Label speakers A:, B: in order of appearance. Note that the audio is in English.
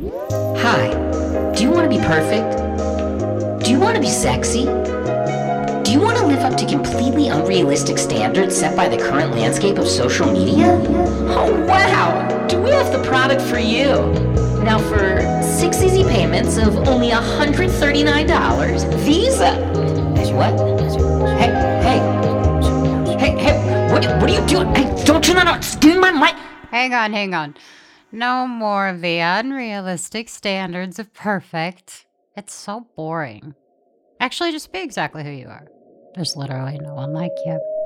A: Hi. Do you want to be perfect? Do you want to be sexy? Do you want to live up to completely unrealistic standards set by the current landscape of social media? Oh wow! Do we have the product for you? Now for 6 easy payments of only $139, Visa. What? Hey, what are you doing? Hey, don't turn that on! Give me my mic!
B: Hang on. No more of the unrealistic standards of perfect. It's so boring. Actually, just be exactly who you are. There's literally no one like you.